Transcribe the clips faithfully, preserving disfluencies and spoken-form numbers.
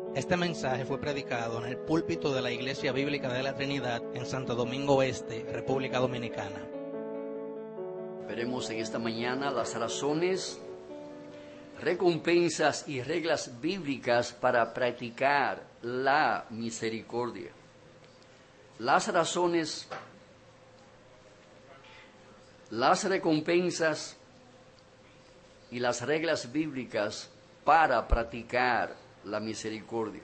Este mensaje fue predicado en el púlpito de la Iglesia Bíblica de la Trinidad en Santo Domingo Este, República Dominicana. Veremos en esta mañana las razones, recompensas y reglas bíblicas para practicar la misericordia. Las razones, las recompensas y las reglas bíblicas para practicar la misericordia.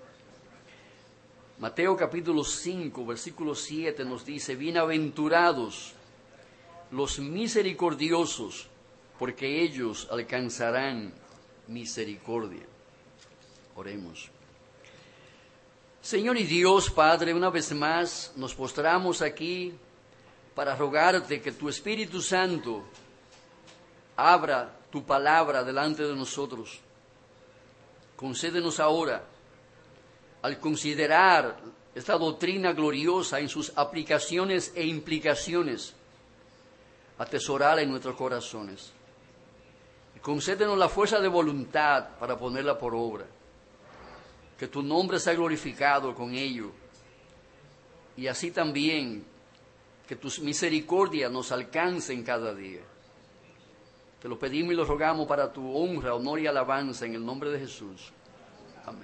Mateo capítulo cinco, versículo siete nos dice: bienaventurados los misericordiosos, porque ellos alcanzarán misericordia. Oremos. Señor y Dios Padre, una vez más nos postramos aquí para rogarte que tu Espíritu Santo abra tu palabra delante de nosotros. Concédenos ahora, al considerar esta doctrina gloriosa en sus aplicaciones e implicaciones, atesorarla en nuestros corazones. Y concédenos la fuerza de voluntad para ponerla por obra. Que tu nombre sea glorificado con ello. Y así también que tus misericordias nos alcancen cada día. Te lo pedimos y lo rogamos para tu honra, honor y alabanza en el nombre de Jesús. Amén.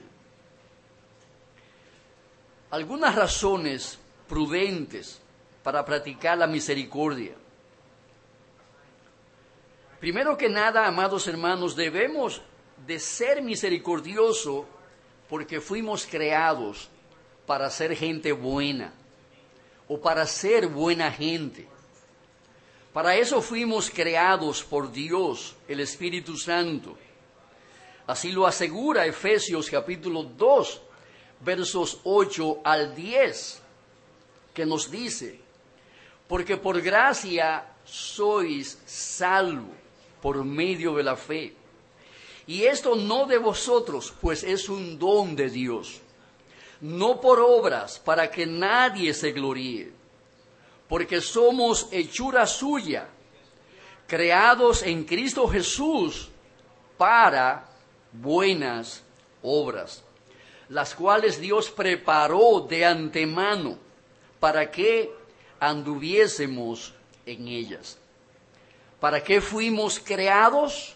Algunas razones prudentes para practicar la misericordia. Primero que nada, amados hermanos, debemos de ser misericordiosos porque fuimos creados para ser gente buena o para ser buena gente. Para eso fuimos creados por Dios, el Espíritu Santo. Así lo asegura Efesios capítulo dos, versos ocho al diez, que nos dice: porque por gracia sois salvos por medio de la fe. Y esto no de vosotros, pues es un don de Dios, no por obras, para que nadie se gloríe. Porque somos hechura suya, creados en Cristo Jesús para buenas obras, las cuales Dios preparó de antemano para que anduviésemos en ellas. ¿Para qué fuimos creados?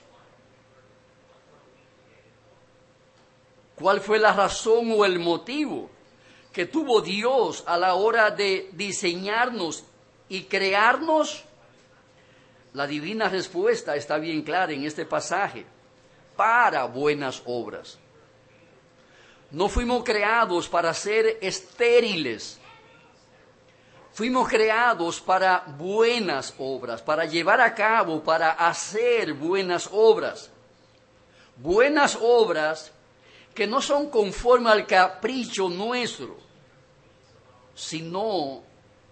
¿Cuál fue la razón o el motivo que tuvo Dios a la hora de diseñarnos y crearnos? La divina respuesta está bien clara en este pasaje: para buenas obras. No fuimos creados para ser estériles. Fuimos creados para buenas obras, para llevar a cabo, para hacer buenas obras. Buenas obras que no son conforme al capricho nuestro, sino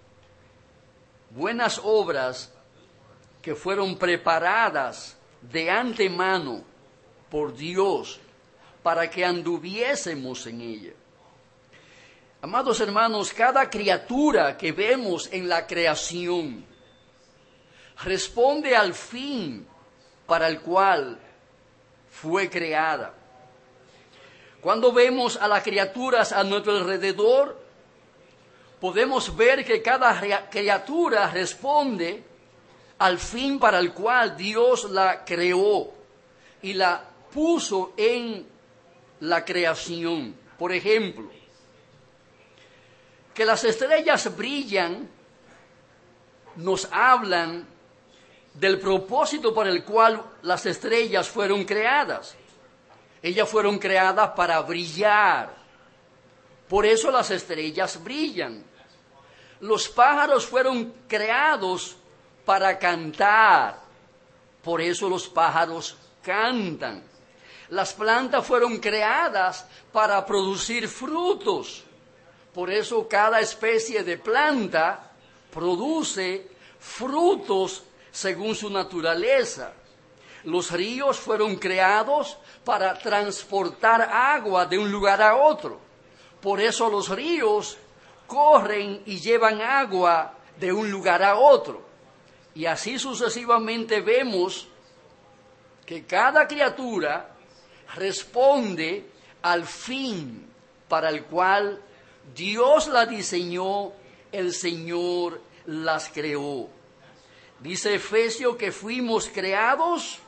buenas obras que fueron preparadas de antemano por Dios para que anduviésemos en ella. Amados hermanos, cada criatura que vemos en la creación responde al fin para el cual fue creada. Cuando vemos a las criaturas a nuestro alrededor, podemos ver que cada criatura responde al fin para el cual Dios la creó y la puso en la creación. Por ejemplo, que las estrellas brillan, nos hablan del propósito para el cual las estrellas fueron creadas. Ellas fueron creadas para brillar. Por eso las estrellas brillan. Los pájaros fueron creados para cantar. Por eso los pájaros cantan. Las plantas fueron creadas para producir frutos. Por eso cada especie de planta produce frutos según su naturaleza. Los ríos fueron creados para transportar agua de un lugar a otro. Por eso los ríos corren y llevan agua de un lugar a otro. Y así sucesivamente vemos que cada criatura responde al fin para el cual Dios la diseñó, el Señor las creó. Dice Efesios que fuimos creados,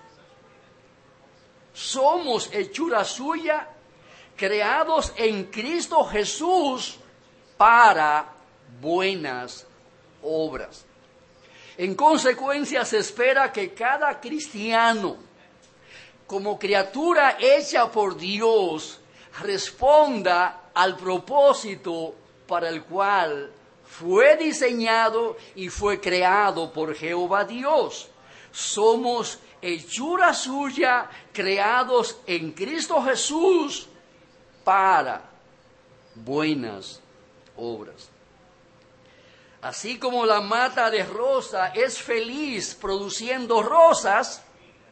somos hechura suya, creados en Cristo Jesús para buenas obras. En consecuencia, se espera que cada cristiano, como criatura hecha por Dios, responda al propósito para el cual fue diseñado y fue creado por Jehová Dios. Somos hechura suya, creados en Cristo Jesús para buenas obras. Así como la mata de rosa es feliz produciendo rosas,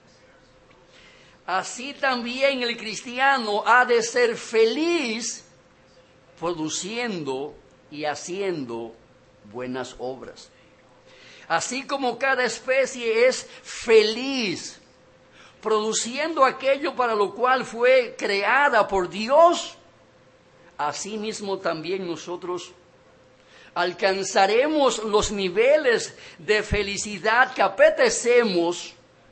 así también el cristiano ha de ser feliz produciendo y haciendo buenas obras. Así como cada especie es feliz produciendo aquello para lo cual fue creada por Dios, así mismo también nosotros alcanzaremos los niveles de felicidad que apetecemos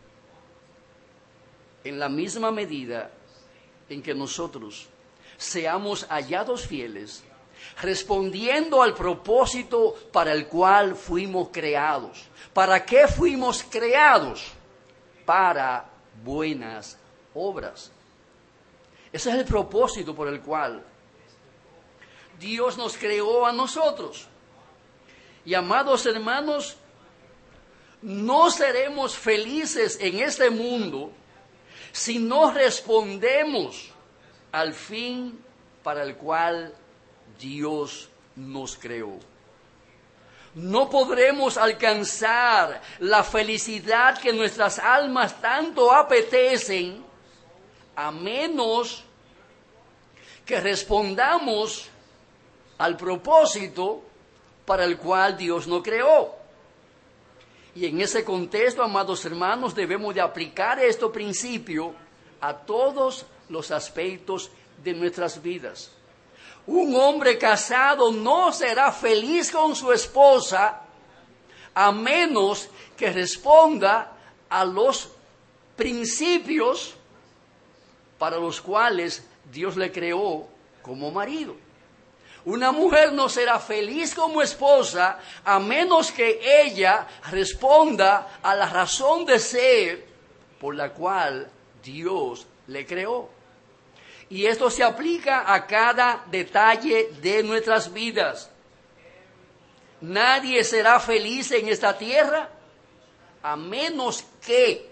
en la misma medida en que nosotros seamos hallados fieles, respondiendo al propósito para el cual fuimos creados. ¿Para qué fuimos creados? Para buenas obras. Ese es el propósito por el cual Dios nos creó a nosotros. Y amados hermanos, no seremos felices en este mundo si no respondemos al fin para el cual Dios nos creó. No podremos alcanzar la felicidad que nuestras almas tanto apetecen a menos que respondamos al propósito para el cual Dios nos creó. Y en ese contexto, amados hermanos, debemos de aplicar este principio a todos los aspectos de nuestras vidas. Un hombre casado no será feliz con su esposa a menos que responda a los principios para los cuales Dios le creó como marido. Una mujer no será feliz como esposa a menos que ella responda a la razón de ser por la cual Dios le creó. Y esto se aplica a cada detalle de nuestras vidas. Nadie será feliz en esta tierra a menos que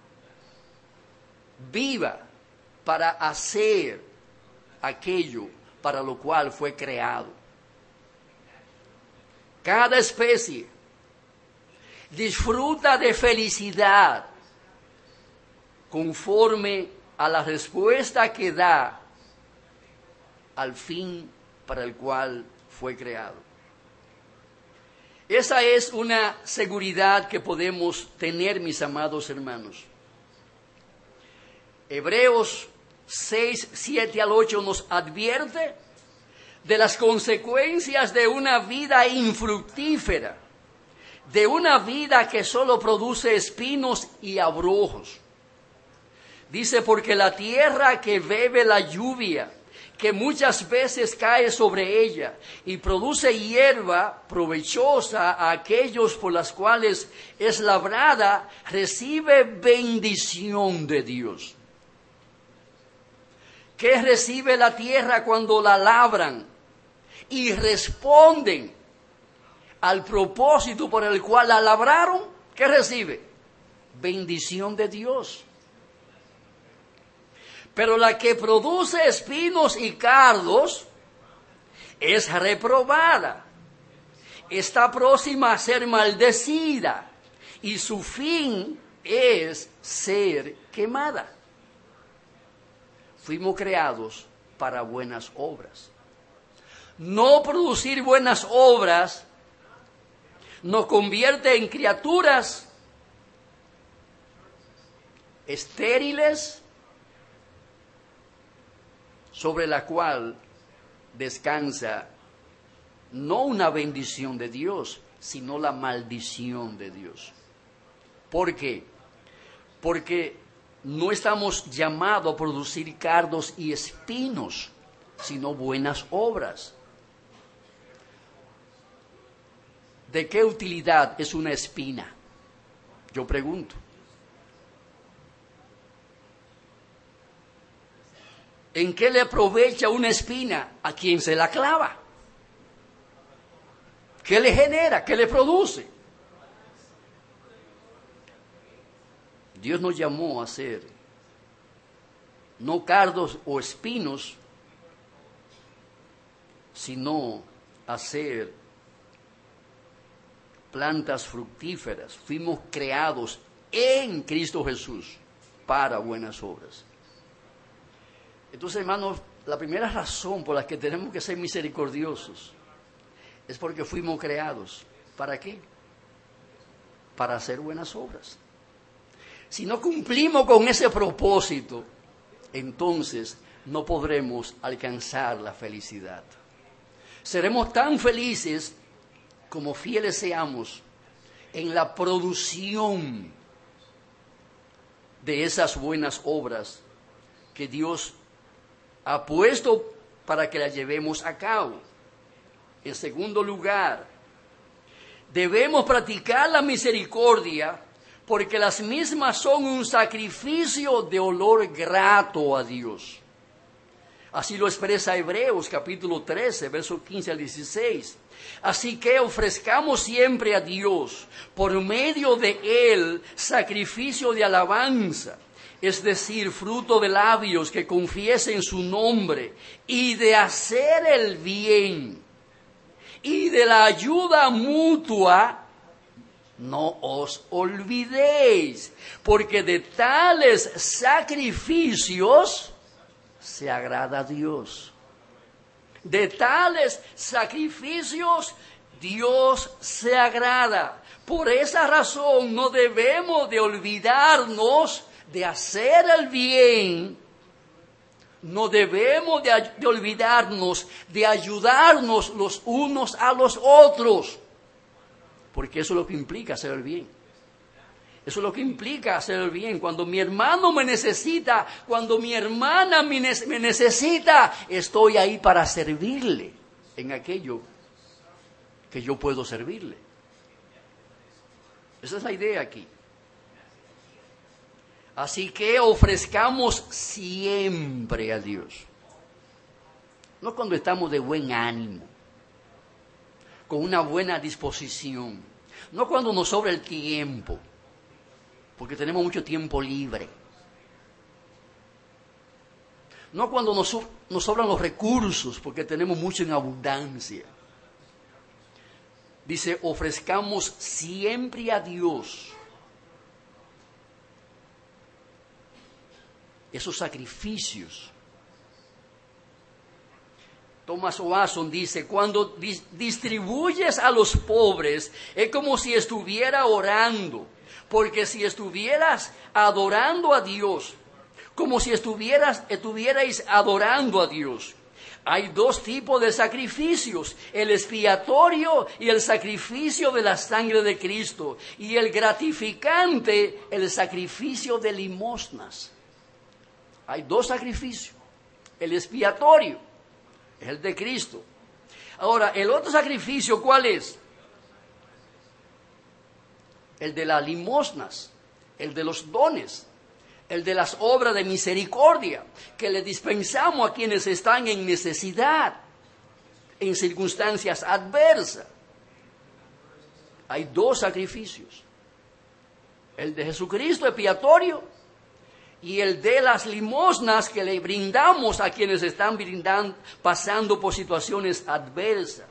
viva para hacer aquello para lo cual fue creado. Cada especie disfruta de felicidad conforme a la respuesta que da al fin para el cual fue creado. Esa es una seguridad que podemos tener, mis amados hermanos. Hebreos seis, siete al ocho nos advierte de las consecuencias de una vida infructífera, de una vida que solo produce espinos y abrojos. Dice, porque la tierra que bebe la lluvia, que muchas veces cae sobre ella y produce hierba provechosa a aquellos por las cuales es labrada, recibe bendición de Dios. ¿Qué recibe la tierra cuando la labran y responden al propósito por el cual la labraron? ¿Qué recibe? Bendición de Dios. Pero la que produce espinos y cardos es reprobada. Está próxima a ser maldecida y su fin es ser quemada. Fuimos creados para buenas obras. No producir buenas obras nos convierte en criaturas estériles, sobre la cual descansa no una bendición de Dios, sino la maldición de Dios. ¿Por qué? Porque no estamos llamados a producir cardos y espinos, sino buenas obras. ¿De qué utilidad es una espina? Yo pregunto. ¿En qué le aprovecha una espina a quien se la clava? ¿Qué le genera? ¿Qué le produce? Dios nos llamó a ser no cardos o espinos, sino a ser plantas fructíferas. Fuimos creados en Cristo Jesús para buenas obras. Entonces, hermanos, la primera razón por la que tenemos que ser misericordiosos es porque fuimos creados. ¿Para qué? Para hacer buenas obras. Si no cumplimos con ese propósito, entonces no podremos alcanzar la felicidad. Seremos tan felices como fieles seamos en la producción de esas buenas obras que Dios ha puesto para que las llevemos a cabo. En segundo lugar, debemos practicar la misericordia porque las mismas son un sacrificio de olor grato a Dios. Así lo expresa Hebreos capítulo trece, versos quince al dieciséis. Así que ofrezcamos siempre a Dios, por medio de Él, sacrificio de alabanza, es decir, fruto de labios que confiesen su nombre, y de hacer el bien, y de la ayuda mutua, no os olvidéis, porque de tales sacrificios se agrada a Dios. De tales sacrificios Dios se agrada. Por esa razón no debemos de olvidarnos de hacer el bien. No debemos de, de olvidarnos de ayudarnos los unos a los otros. Porque eso es lo que implica hacer el bien. Eso es lo que implica hacer el bien. Cuando mi hermano me necesita, cuando mi hermana me necesita, estoy ahí para servirle en aquello que yo puedo servirle. Esa es la idea aquí. Así que ofrezcamos siempre a Dios. No cuando estamos de buen ánimo, con una buena disposición. No cuando nos sobra el tiempo, porque tenemos mucho tiempo libre. No cuando nos, nos sobran los recursos, porque tenemos mucho en abundancia. Dice, ofrezcamos siempre a Dios esos sacrificios. Thomas Watson dice, cuando dis- distribuyes a los pobres, es como si estuviera orando, porque si estuvieras adorando a Dios, como si estuvieras, estuvierais adorando a Dios. Hay dos tipos de sacrificios, el expiatorio y el sacrificio de la sangre de Cristo, y el gratificante, el sacrificio de limosnas. Hay dos sacrificios, el expiatorio es el de Cristo. Ahora, el otro sacrificio, ¿cuál es? El de las limosnas, el de los dones, el de las obras de misericordia que le dispensamos a quienes están en necesidad, en circunstancias adversas. Hay dos sacrificios, el de Jesucristo expiatorio y el de las limosnas que le brindamos a quienes están brindando, pasando por situaciones adversas.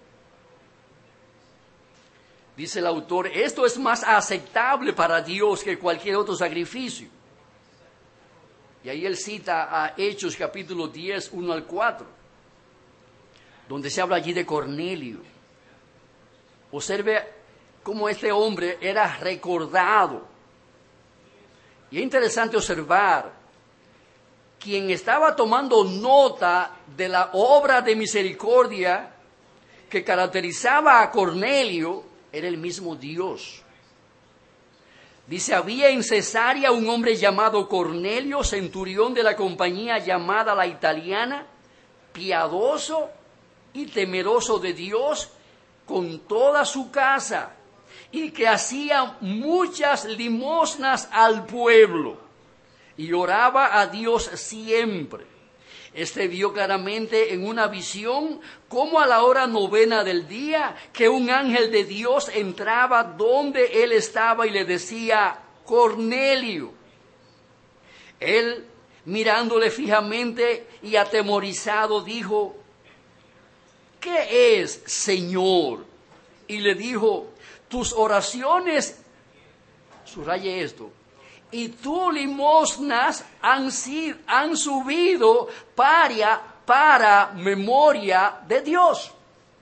Dice el autor, esto es más aceptable para Dios que cualquier otro sacrificio. Y ahí él cita a Hechos capítulo diez, uno al cuatro, donde se habla allí de Cornelio. Observe cómo este hombre era recordado. Y es interesante observar quien estaba tomando nota de la obra de misericordia que caracterizaba a Cornelio, era el mismo Dios. Dice, había en Cesarea un hombre llamado Cornelio, centurión de la compañía llamada La Italiana, piadoso y temeroso de Dios con toda su casa, y que hacía muchas limosnas al pueblo, y oraba a Dios siempre. Este vio claramente en una visión cómo a la hora novena del día que un ángel de Dios entraba donde él estaba y le decía, Cornelio. Él, mirándole fijamente y atemorizado, dijo, ¿qué es, Señor? Y le dijo, tus oraciones, subraye esto, y tus limosnas han, sido, han subido para, para memoria de Dios.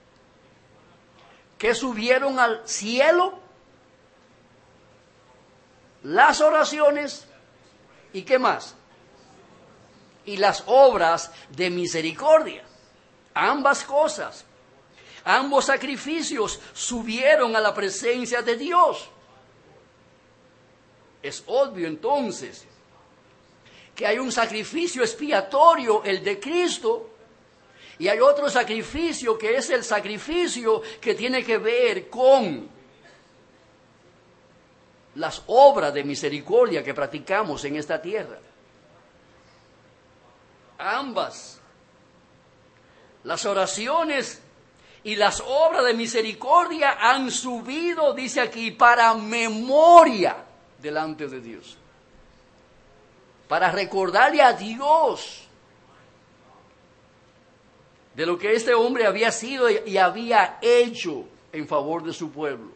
¿Que subieron al cielo? Las oraciones, ¿y qué más? Y las obras de misericordia. Ambas cosas, ambos sacrificios subieron a la presencia de Dios. Es obvio entonces que hay un sacrificio expiatorio, el de Cristo, y hay otro sacrificio que es el sacrificio que tiene que ver con las obras de misericordia que practicamos en esta tierra. Ambas, las oraciones y las obras de misericordia han subido, dice aquí, para memoria delante de Dios, para recordarle a Dios de lo que este hombre había sido y había hecho en favor de su pueblo.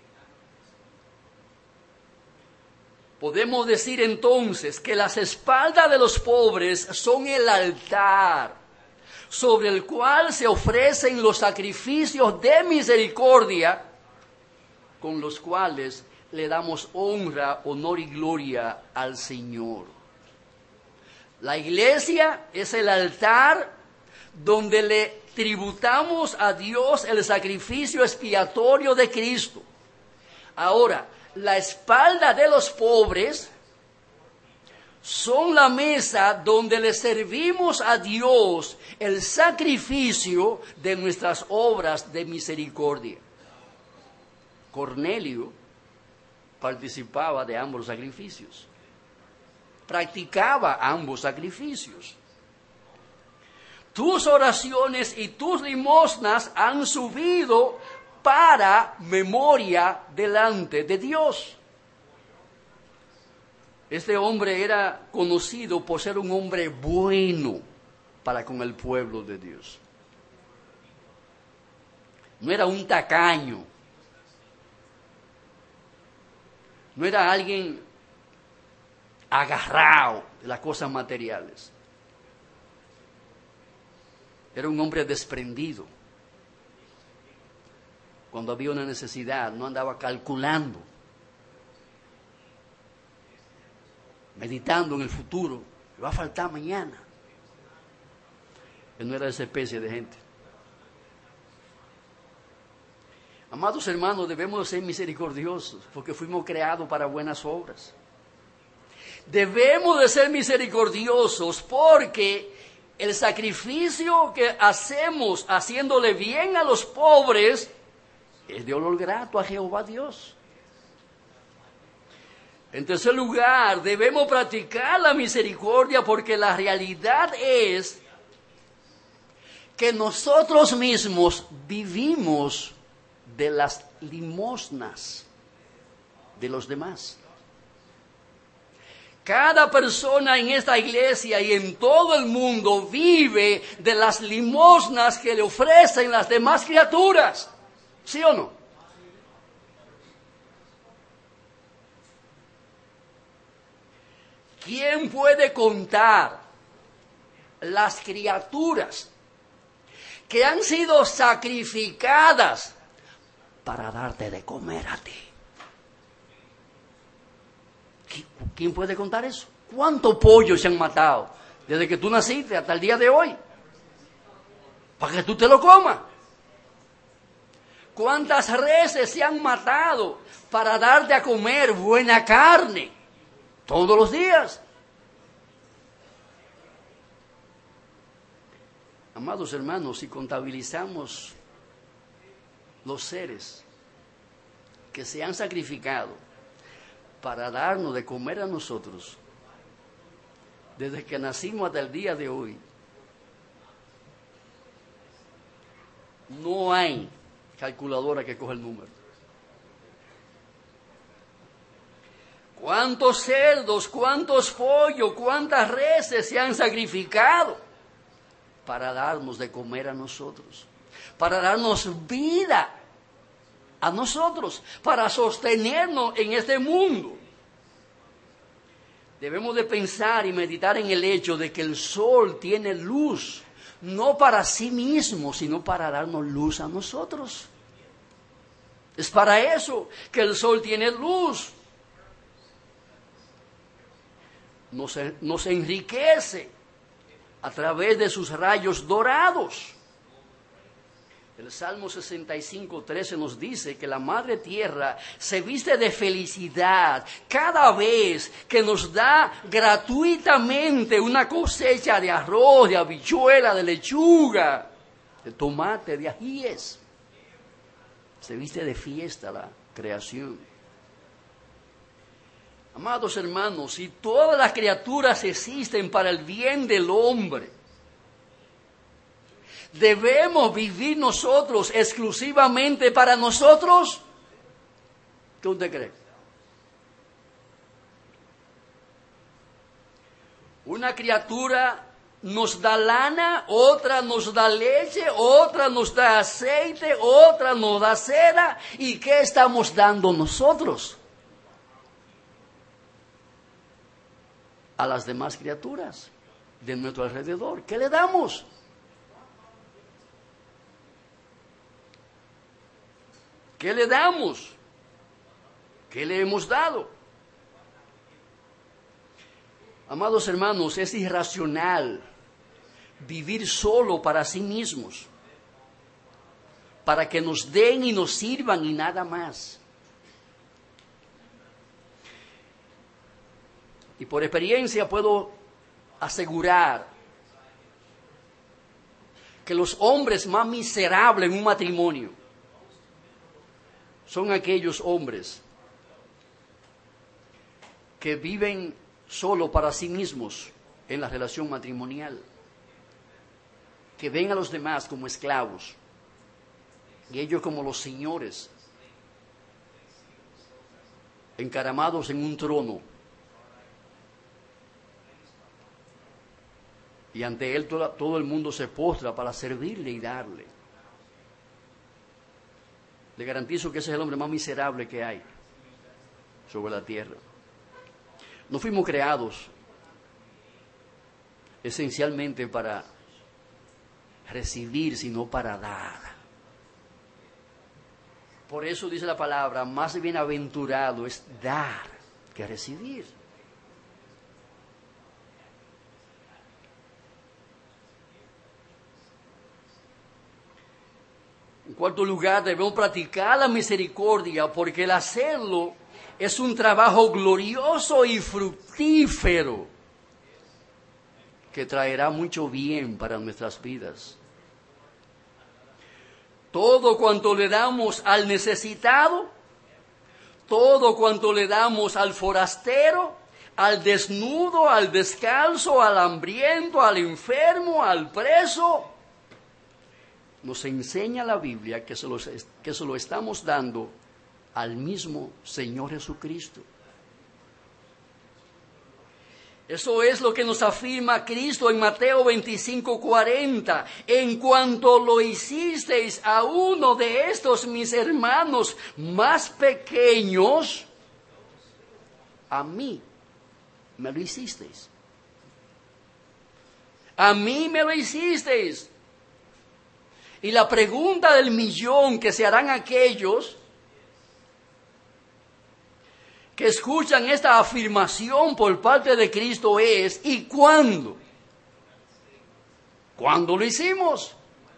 Podemos decir entonces que las espaldas de los pobres son el altar sobre el cual se ofrecen los sacrificios de misericordia con los cuales le damos honra, honor y gloria al Señor. La iglesia es el altar donde le tributamos a Dios el sacrificio expiatorio de Cristo. Ahora, la espalda de los pobres son la mesa donde le servimos a Dios el sacrificio de nuestras obras de misericordia. Cornelio participaba de ambos sacrificios, practicaba ambos sacrificios. Tus oraciones y tus limosnas han subido para memoria delante de Dios. Este hombre era conocido por ser un hombre bueno para con el pueblo de Dios. No era un tacaño. No era alguien agarrado de las cosas materiales. Era un hombre desprendido. Cuando había una necesidad, no andaba calculando, meditando en el futuro, me va a faltar mañana. Él no era de esa especie de gente. Amados hermanos, debemos ser misericordiosos porque fuimos creados para buenas obras. Debemos de ser misericordiosos porque el sacrificio que hacemos haciéndole bien a los pobres es de olor grato a Jehová Dios. En tercer lugar, debemos practicar la misericordia porque la realidad es que nosotros mismos vivimos de las limosnas de los demás. Cada persona en esta iglesia y en todo el mundo vive de las limosnas que le ofrecen las demás criaturas. ¿Sí o no? ¿Quién puede contar las criaturas que han sido sacrificadas para darte de comer a ti? ¿Quién puede contar eso? ¿Cuántos pollos se han matado desde que tú naciste hasta el día de hoy, para que tú te lo comas. ¿Cuántas reses se han matado para darte a comer buena carne todos los días? Amados hermanos, si contabilizamos los seres que se han sacrificado para darnos de comer a nosotros, desde que nacimos hasta el día de hoy, no hay calculadora que coja el número. ¿Cuántos cerdos, cuántos pollos, cuántas reses se han sacrificado para darnos de comer a nosotros? Para darnos vida a nosotros, para sostenernos en este mundo. Debemos de pensar y meditar en el hecho de que el sol tiene luz, no para sí mismo, sino para darnos luz a nosotros. Es para eso que el sol tiene luz. Nos, nos enriquece a través de sus rayos dorados. El Salmo sesenta y cinco, trece nos dice que la Madre Tierra se viste de felicidad cada vez que nos da gratuitamente una cosecha de arroz, de habichuela, de lechuga, de tomate, de ajíes. Se viste de fiesta la creación. Amados hermanos, si todas las criaturas existen para el bien del hombre, ¿debemos vivir nosotros exclusivamente para nosotros? ¿Qué usted cree? Una criatura nos da lana, otra nos da leche, otra nos da aceite, otra nos da cera. ¿Y qué estamos dando nosotros a las demás criaturas de nuestro alrededor? ¿Qué le damos? ¿Qué le damos? ¿Qué le hemos dado? Amados hermanos, es irracional vivir solo para sí mismos, para que nos den y nos sirvan y nada más. Y por experiencia puedo asegurar que los hombres más miserables en un matrimonio son aquellos hombres que viven solo para sí mismos en la relación matrimonial, que ven a los demás como esclavos y ellos como los señores, encaramados en un trono, y ante él todo, todo el mundo se postra para servirle y darle. Le garantizo que ese es el hombre más miserable que hay sobre la tierra. No fuimos creados esencialmente para recibir, sino para dar. Por eso dice la palabra, más bienaventurado es dar que recibir. En cuarto lugar, debemos practicar la misericordia, porque el hacerlo es un trabajo glorioso y fructífero que traerá mucho bien para nuestras vidas. Todo cuanto le damos al necesitado, todo cuanto le damos al forastero, al desnudo, al descalzo, al hambriento, al enfermo, al preso, nos enseña la Biblia que se, los, que se lo estamos dando al mismo Señor Jesucristo. Eso es lo que nos afirma Cristo en Mateo veinticinco, cuarenta. En cuanto lo hicisteis a uno de estos mis hermanos más pequeños, a mí me lo hicisteis. A mí me lo hicisteis. Y la pregunta del millón que se harán aquellos que escuchan esta afirmación por parte de Cristo es, ¿y cuándo ¿Cuándo lo hicimos?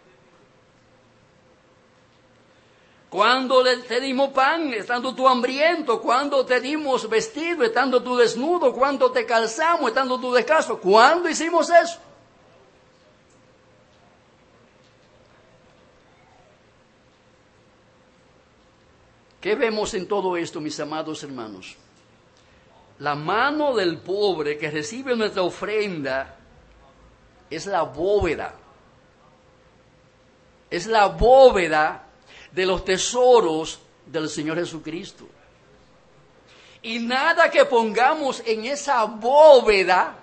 ¿Cuándo te dimos pan estando tú hambriento? ¿Cuándo te dimos vestido estando tú desnudo? ¿Cuándo te calzamos estando tú descalzo? ¿Cuándo hicimos eso? ¿Qué vemos en todo esto, mis amados hermanos? La mano del pobre que recibe nuestra ofrenda es la bóveda. Es la bóveda de los tesoros del Señor Jesucristo. Y nada que pongamos en esa bóveda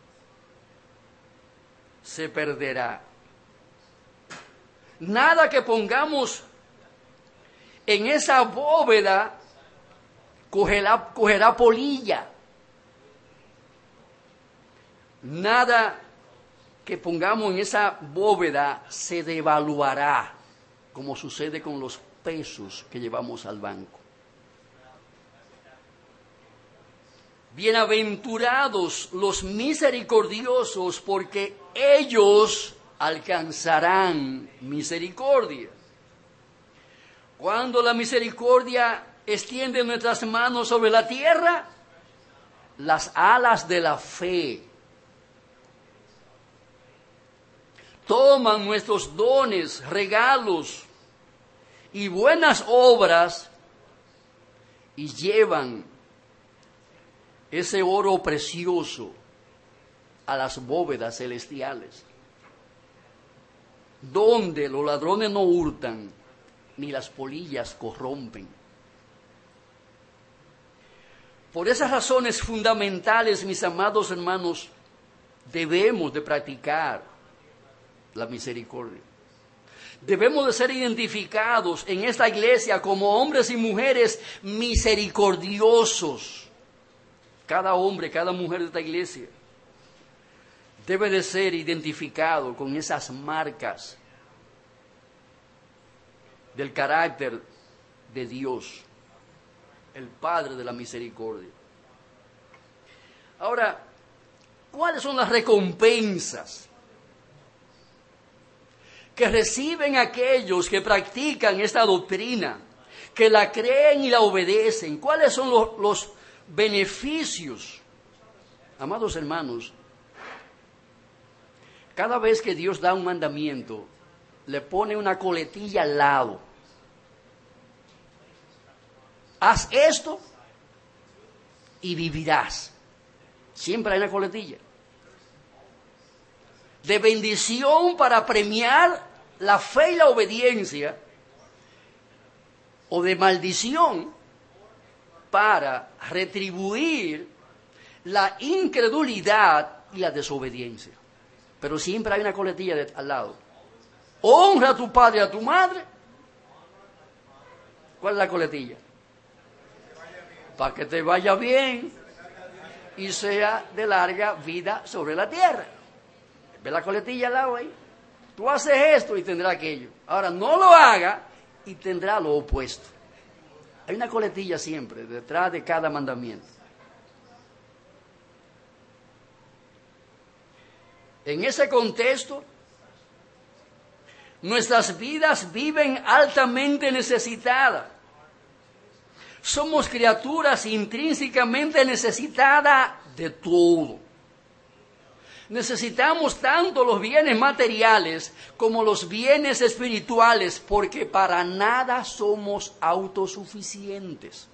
se perderá. Nada que pongamos en esa bóveda cogerá, cogerá polilla. Nada que pongamos en esa bóveda se devaluará, como sucede con los pesos que llevamos al banco. Bienaventurados los misericordiosos, porque ellos alcanzarán misericordia. Cuando la misericordia extiende nuestras manos sobre la tierra, las alas de la fe toman nuestros dones, regalos y buenas obras y llevan ese oro precioso a las bóvedas celestiales, donde los ladrones no hurtan ni las polillas corrompen. Por esas razones fundamentales, mis amados hermanos, debemos de practicar la misericordia. Debemos de ser identificados en esta iglesia como hombres y mujeres misericordiosos. Cada hombre, cada mujer de esta iglesia debe de ser identificado con esas marcas del carácter de Dios, el Padre de la misericordia. Ahora, ¿cuáles son las recompensas que reciben aquellos que practican esta doctrina, que la creen y la obedecen? ¿Cuáles son los, los beneficios? Amados hermanos, cada vez que Dios da un mandamiento, le pone una coletilla al lado. Haz esto y vivirás. Siempre hay una coletilla de bendición para premiar la fe y la obediencia, o de maldición para retribuir la incredulidad y la desobediencia. Pero siempre hay una coletilla de, al lado. Honra a tu padre y a tu madre. ¿Cuál es la coletilla? Para que te vaya bien y sea de larga vida sobre la tierra. ¿Ves la coletilla al lado ahí? Tú haces esto y tendrás aquello. Ahora, no lo haga y tendrá lo opuesto. Hay una coletilla siempre detrás de cada mandamiento. En ese contexto, nuestras vidas viven altamente necesitadas. Somos criaturas intrínsecamente necesitadas de todo. Necesitamos tanto los bienes materiales como los bienes espirituales, porque para nada somos autosuficientes.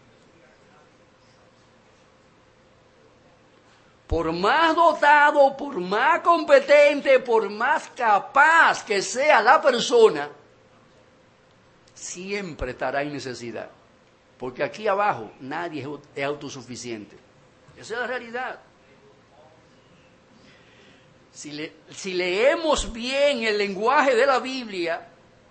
Por más dotado, por más competente, por más capaz que sea la persona, siempre estará en necesidad. Porque aquí abajo nadie es autosuficiente. Esa es la realidad. Si, le, si leemos bien el lenguaje de la Biblia,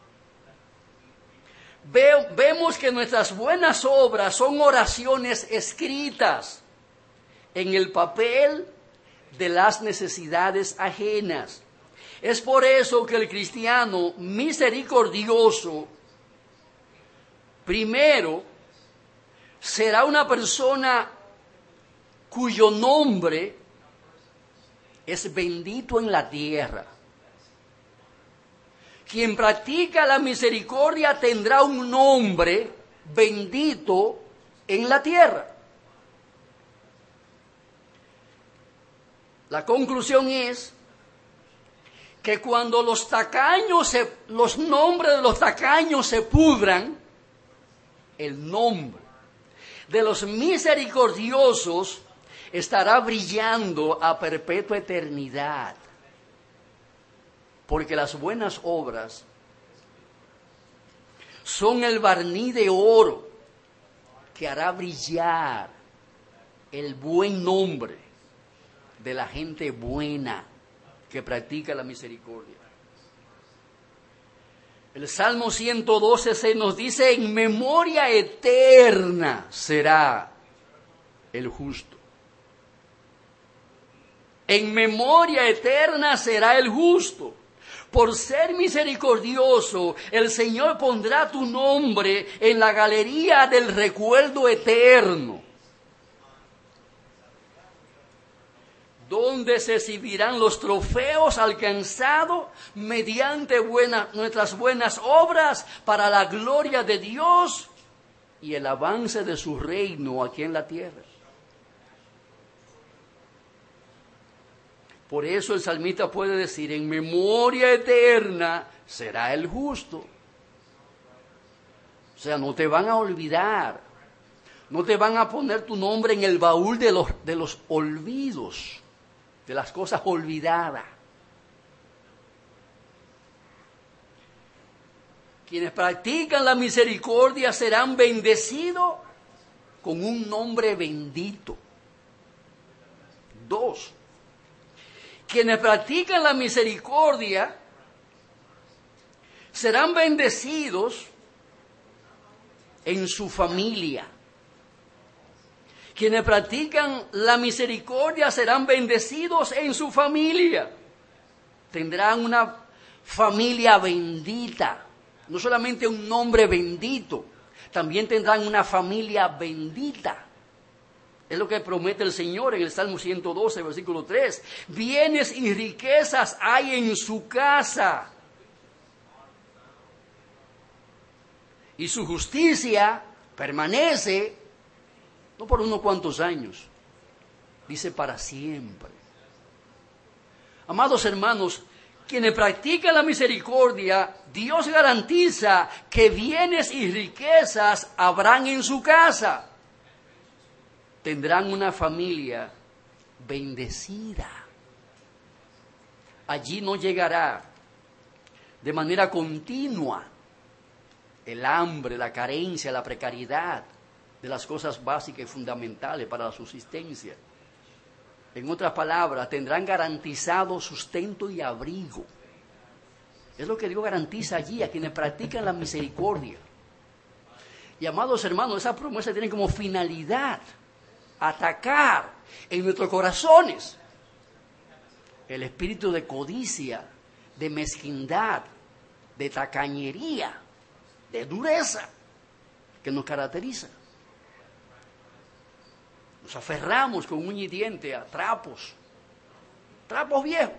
ve, vemos que nuestras buenas obras son oraciones escritas en el papel de las necesidades ajenas. Es por eso que el cristiano misericordioso, primero, será una persona cuyo nombre es bendito en la tierra. Quien practica la misericordia tendrá un nombre bendito en la tierra. La conclusión es que cuando los tacaños, se, los nombres de los tacaños se pudran, el nombre de los misericordiosos estará brillando a perpetua eternidad. Porque las buenas obras son el barniz de oro que hará brillar el buen nombre de la gente buena que practica la misericordia. El Salmo ciento doce se nos dice: en memoria eterna será el justo. En memoria eterna será el justo. Por ser misericordioso, el Señor pondrá tu nombre en la galería del recuerdo eterno, donde se exhibirán los trofeos alcanzados mediante buena, nuestras buenas obras para la gloria de Dios y el avance de su reino aquí en la tierra. Por eso el salmista puede decir: en memoria eterna será el justo. O sea, no te van a olvidar, no te van a poner tu nombre en el baúl de los, de los olvidos, de las cosas olvidadas. Quienes practican la misericordia serán bendecidos con un nombre bendito. Dos, quienes practican la misericordia serán bendecidos en su familia. Quienes practican la misericordia serán bendecidos en su familia. Tendrán una familia bendita. No solamente un nombre bendito, también tendrán una familia bendita. Es lo que promete el Señor en el Salmo ciento doce, versículo tres. Bienes y riquezas hay en su casa, y su justicia permanece, no por unos cuantos años, dice para siempre. Amados hermanos, quienes practican la misericordia, Dios garantiza que bienes y riquezas habrán en su casa. Tendrán una familia bendecida. Allí no llegará de manera continua el hambre, la carencia, la precariedad de las cosas básicas y fundamentales para la subsistencia. En otras palabras, tendrán garantizado sustento y abrigo. Es lo que Dios garantiza allí a quienes practican la misericordia. Y amados hermanos, esa promesa tiene como finalidad atacar en nuestros corazones el espíritu de codicia, de mezquindad, de tacañería, de dureza que nos caracteriza. Nos aferramos con uña y diente a trapos, trapos viejos.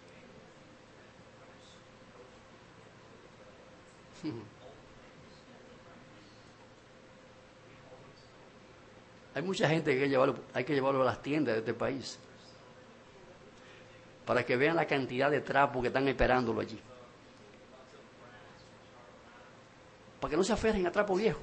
Hay mucha gente que hay que llevarlo, hay que llevarlo a las tiendas de este país para que vean la cantidad de trapos que están esperándolo allí. Para que no se aferren a trapos viejos.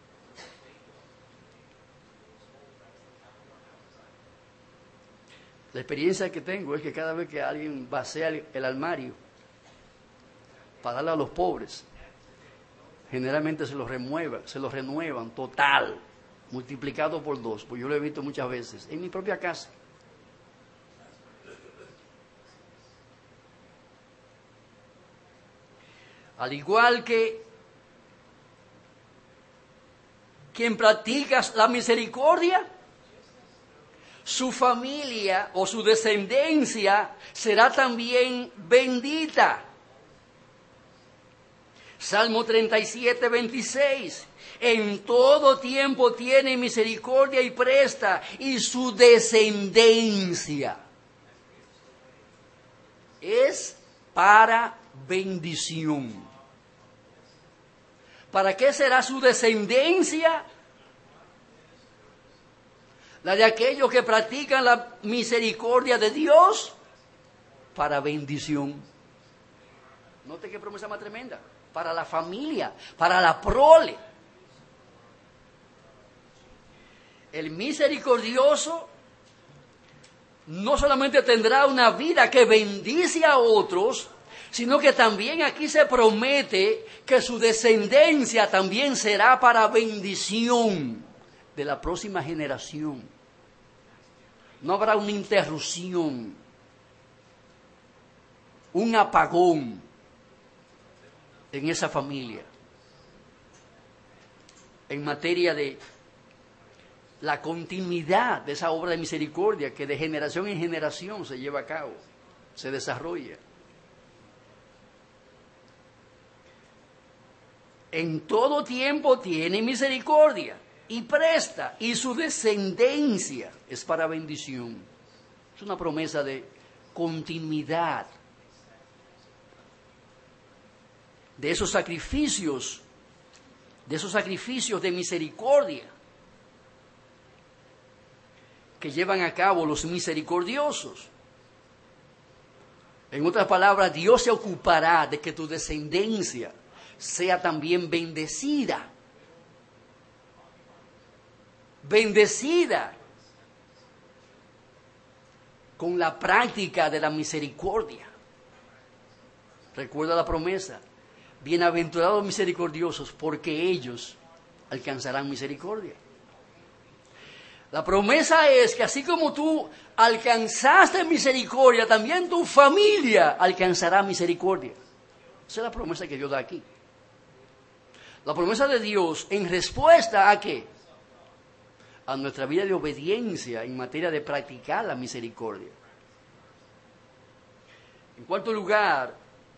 La experiencia que tengo es que cada vez que alguien vacía el, el armario para darle a los pobres, generalmente se los remuevan, se los renuevan total, multiplicado por dos, pues yo lo he visto muchas veces en mi propia casa. Al igual que quien practica la misericordia, su familia o su descendencia será también bendita. Salmo treinta y siete, veintiséis. En todo tiempo tiene misericordia y presta, y su descendencia es para bendición. ¿Para qué será su descendencia? La de aquellos que practican la misericordia de Dios para bendición. Note qué promesa más tremenda. Para la familia, para la prole. El misericordioso no solamente tendrá una vida que bendice a otros, sino que también aquí se promete que su descendencia también será para bendición de la próxima generación. No habrá una interrupción, un apagón en esa familia en materia de la continuidad de esa obra de misericordia que de generación en generación se lleva a cabo, se desarrolla. En todo tiempo tiene misericordia y presta, y su descendencia es para bendición. Es una promesa de continuidad de esos sacrificios, de esos sacrificios de misericordia que llevan a cabo los misericordiosos. En otras palabras, Dios se ocupará de que tu descendencia sea también bendecida. Bendecida con la práctica de la misericordia. Recuerda la promesa. Bienaventurados misericordiosos, porque ellos alcanzarán misericordia. La promesa es que así como tú alcanzaste misericordia, también tu familia alcanzará misericordia. Esa es la promesa que Dios da aquí. La promesa de Dios en respuesta a ¿qué? A nuestra vida de obediencia en materia de practicar la misericordia. En cuarto lugar,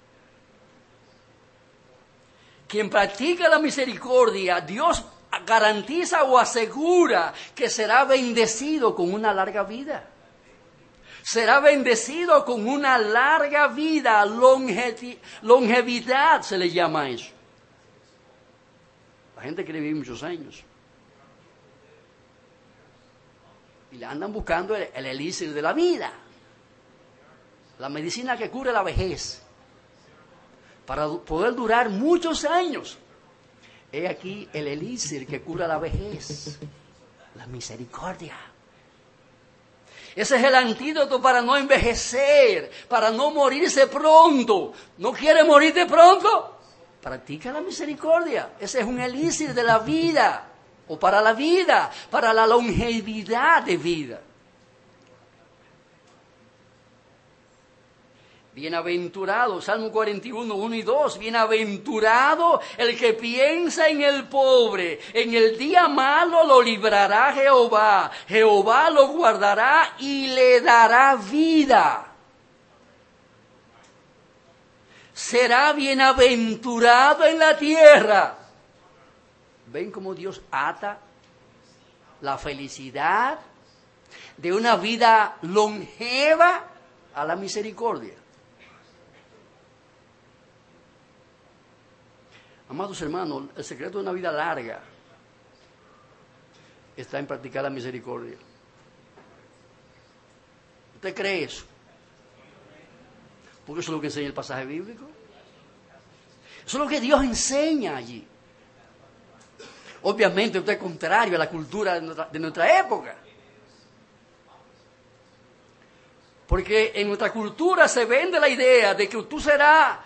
quien practica la misericordia, Dios garantiza o asegura que será bendecido con una larga vida. Será bendecido con una larga vida, longevi- longevidad se le llama a eso. La gente quiere vivir muchos años. Y le andan buscando el, el elixir de la vida. La medicina que cura la vejez. Para poder durar muchos años. He aquí el elixir que cura la vejez. La misericordia. Ese es el antídoto para no envejecer, para no morirse pronto. ¿No quiere morir de pronto? Practica la misericordia. Ese es un elixir de la vida. O para la vida, para la longevidad de vida. Bienaventurado, Salmo cuarenta y uno, uno y dos, bienaventurado el que piensa en el pobre, en el día malo lo librará Jehová, Jehová lo guardará y le dará vida. Será bienaventurado en la tierra. ¿Ven cómo Dios ata la felicidad de una vida longeva a la misericordia? Amados hermanos, el secreto de una vida larga está en practicar la misericordia. ¿Usted cree eso? Porque eso es lo que enseña el pasaje bíblico. Eso es lo que Dios enseña allí. Obviamente usted es contrario a la cultura de nuestra, de nuestra época. Porque en nuestra cultura se vende la idea de que tú serás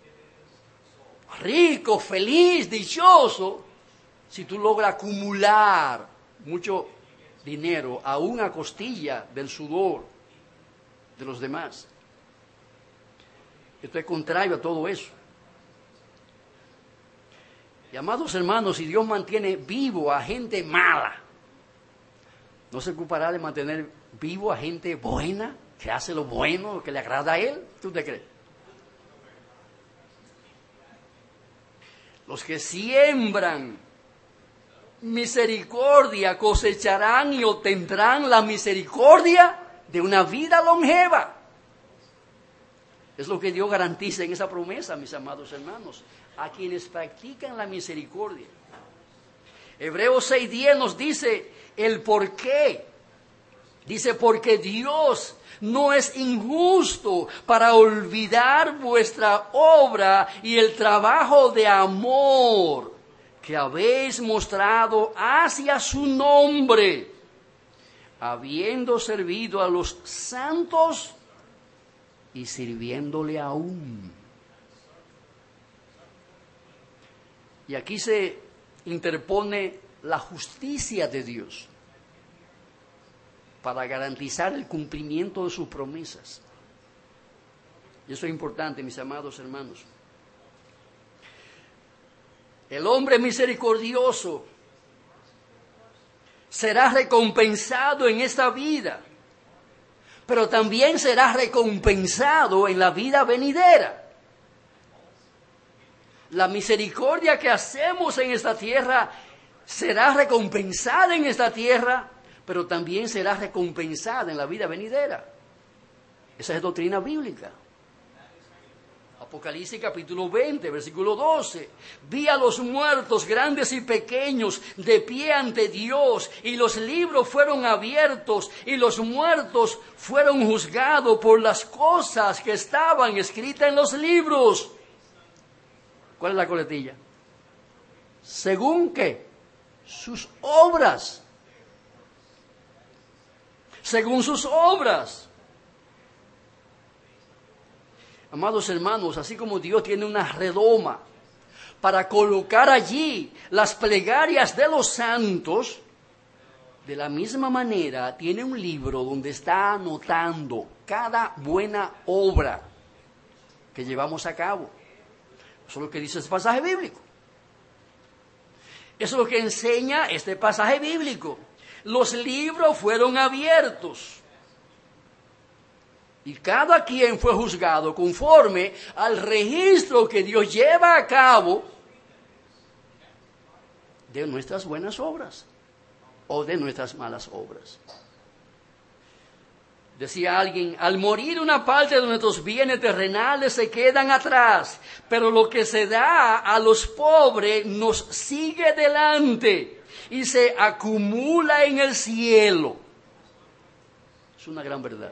rico, feliz, dichoso, si tú logras acumular mucho dinero a una costilla del sudor de los demás. Esto es contrario a todo eso. Y amados hermanos, si Dios mantiene vivo a gente mala, ¿no se ocupará de mantener vivo a gente buena, que hace lo bueno, lo que le agrada a Él? ¿Tú te crees? Los que siembran misericordia cosecharán y obtendrán la misericordia de una vida longeva. Es lo que Dios garantiza en esa promesa, mis amados hermanos, a quienes practican la misericordia. Hebreos seis diez nos dice el por qué. Dice, porque Dios no es injusto para olvidar vuestra obra y el trabajo de amor que habéis mostrado hacia su nombre, habiendo servido a los santos y sirviéndole aún. Y aquí se interpone la justicia de Dios para garantizar el cumplimiento de sus promesas. Y eso es importante, mis amados hermanos. El hombre misericordioso será recompensado en esta vida, pero también será recompensado en la vida venidera. La misericordia que hacemos en esta tierra será recompensada en esta tierra, pero también será recompensada en la vida venidera. Esa es doctrina bíblica. Apocalipsis capítulo veinte, versículo doce. Vi a los muertos, grandes y pequeños, de pie ante Dios, y los libros fueron abiertos, y los muertos fueron juzgados por las cosas que estaban escritas en los libros. ¿Cuál es la coletilla? ¿Según qué? Sus obras. Según sus obras. Amados hermanos, así como Dios tiene una redoma para colocar allí las plegarias de los santos, de la misma manera tiene un libro donde está anotando cada buena obra que llevamos a cabo. Eso es lo que dice este pasaje bíblico. Eso es lo que enseña este pasaje bíblico. Los libros fueron abiertos. Y cada quien fue juzgado conforme al registro que Dios lleva a cabo de nuestras buenas obras o de nuestras malas obras. Decía alguien, al morir una parte de nuestros bienes terrenales se quedan atrás, pero lo que se da a los pobres nos sigue delante y se acumula en el cielo. Es una gran verdad.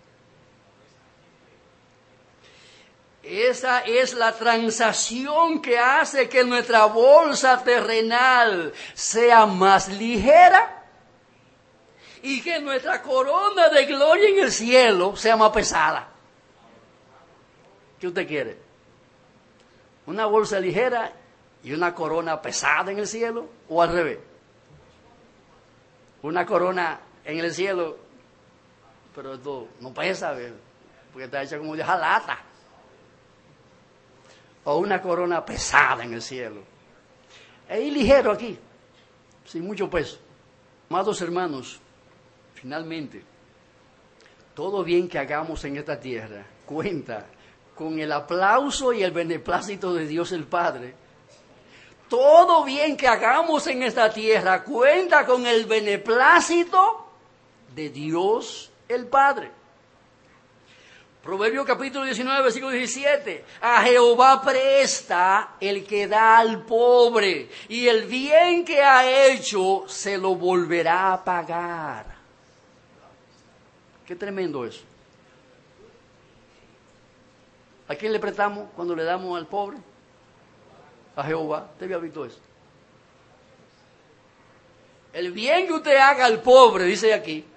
Esa es la transacción que hace que nuestra bolsa terrenal sea más ligera y que nuestra corona de gloria en el cielo sea más pesada. ¿Qué usted quiere? ¿Una bolsa ligera y una corona pesada en el cielo? ¿O al revés? Una corona en el cielo, pero esto no pesa, porque está hecha como de hojalata. O una corona pesada en el cielo. Es ligero aquí, sin mucho peso. Amados hermanos, finalmente, todo bien que hagamos en esta tierra cuenta con el aplauso y el beneplácito de Dios el Padre. Todo bien que hagamos en esta tierra cuenta con el beneplácito de Dios el Padre. Proverbio capítulo diecinueve, versículo diecisiete. A Jehová presta el que da al pobre, y el bien que ha hecho se lo volverá a pagar. Qué tremendo eso. ¿A quién le prestamos cuando le damos al pobre? A Jehová. ¿Usted había visto eso? El bien que usted haga al pobre, dice aquí,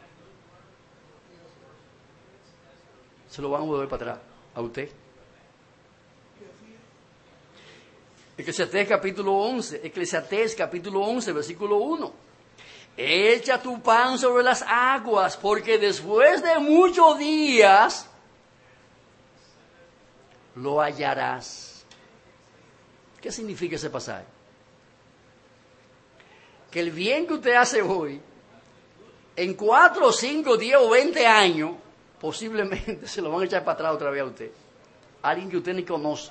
se lo van a volver para atrás a usted. Eclesiastés capítulo once, Eclesiastés capítulo once, versículo uno. Echa tu pan sobre las aguas, porque después de muchos días lo hallarás. ¿Qué significa ese pasaje? Que el bien que usted hace hoy, en cuatro, cinco, diez o veinte años, posiblemente se lo van a echar para atrás otra vez a usted. Alguien que usted ni conoce,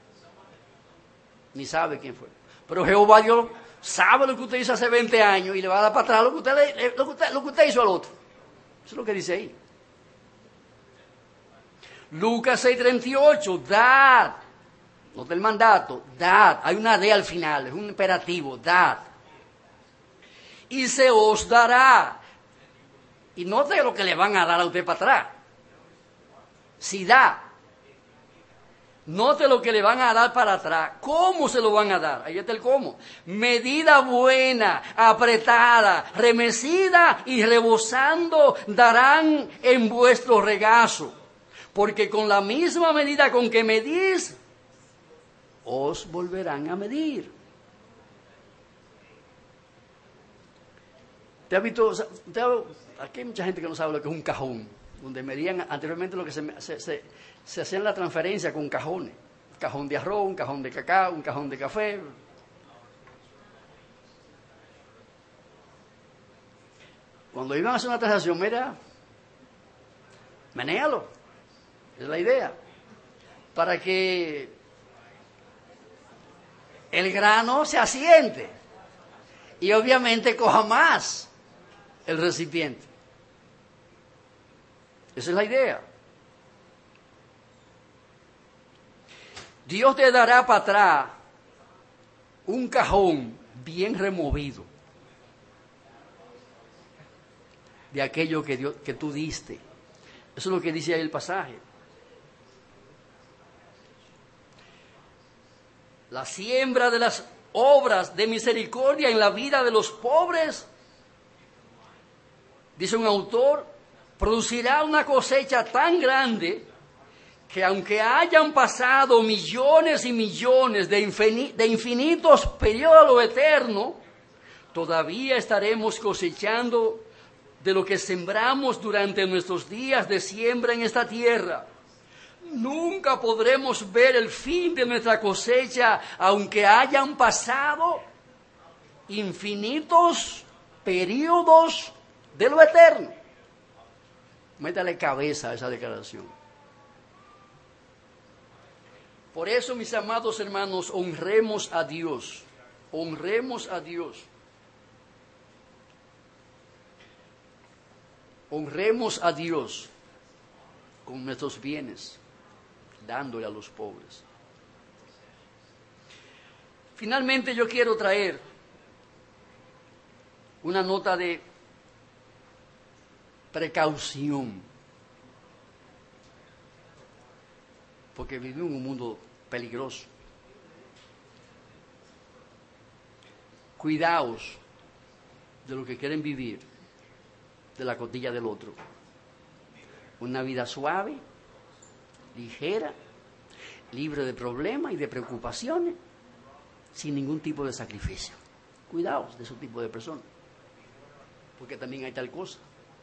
ni sabe quién fue. Pero Jehová Dios sabe lo que usted hizo hace veinte años y le va a dar para atrás lo que usted, lo que usted, lo que usted hizo al otro. Eso es lo que dice ahí. Lucas seis treinta y ocho, dad. No del mandato, dad. Hay una D al final, es un imperativo, dad. Y se os dará. Y no de lo que le van a dar a usted para atrás. Si da. Note lo que le van a dar para atrás. ¿Cómo se lo van a dar? Ahí está el cómo. Medida buena, apretada, remecida y rebosando darán en vuestro regazo. Porque con la misma medida con que medís, os volverán a medir. ¿Te has visto? ¿Te ha, aquí hay mucha gente que no sabe lo que es un cajón. Donde medían anteriormente lo que se... se, se Se hacían la transferencia con cajones. Un cajón de arroz, un cajón de cacao, un cajón de café. Cuando iban a hacer una transacción, mira, menéalo. Esa es la idea. Para que el grano se asiente. Y obviamente coja más el recipiente. Esa es la idea. Dios te dará para atrás un cajón bien removido de aquello que, Dios, que tú diste. Eso es lo que dice ahí el pasaje. La siembra de las obras de misericordia en la vida de los pobres, dice un autor, producirá una cosecha tan grande que aunque hayan pasado millones y millones de, infin- de infinitos periodos a lo eterno, todavía estaremos cosechando de lo que sembramos durante nuestros días de siembra en esta tierra. Nunca podremos ver el fin de nuestra cosecha, aunque hayan pasado infinitos periodos de lo eterno. Métale cabeza a esa declaración. Por eso, mis amados hermanos, honremos a Dios, honremos a Dios, honremos a Dios con nuestros bienes, dándole a los pobres. Finalmente, yo quiero traer una nota de precaución, porque vivimos en un mundo peligroso. Cuidaos de lo que quieren vivir de la costilla del otro. Una vida suave, ligera, libre de problemas y de preocupaciones, sin ningún tipo de sacrificio. Cuidaos de ese tipo de personas, porque también hay tal cosa.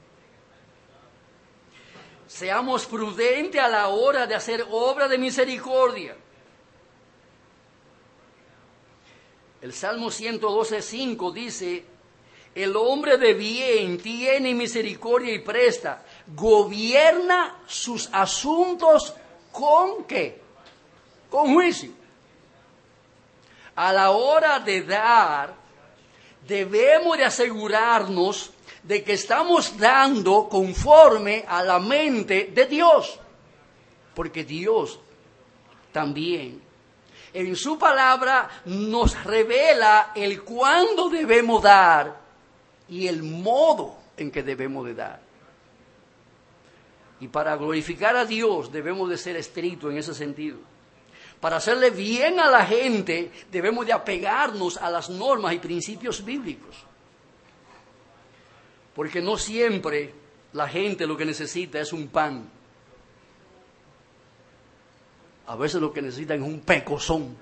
Seamos prudentes a la hora de hacer obra de misericordia. El Salmo ciento doce, cinco dice, el hombre de bien tiene misericordia y presta, gobierna sus asuntos con ¿qué? Con juicio. A la hora de dar, debemos de asegurarnos de que estamos dando conforme a la mente de Dios. Porque Dios también en su palabra nos revela el cuándo debemos dar y el modo en que debemos de dar. Y para glorificar a Dios debemos de ser estrictos en ese sentido. Para hacerle bien a la gente debemos de apegarnos a las normas y principios bíblicos. Porque no siempre la gente lo que necesita es un pan. A veces lo que necesitan es un pecozón.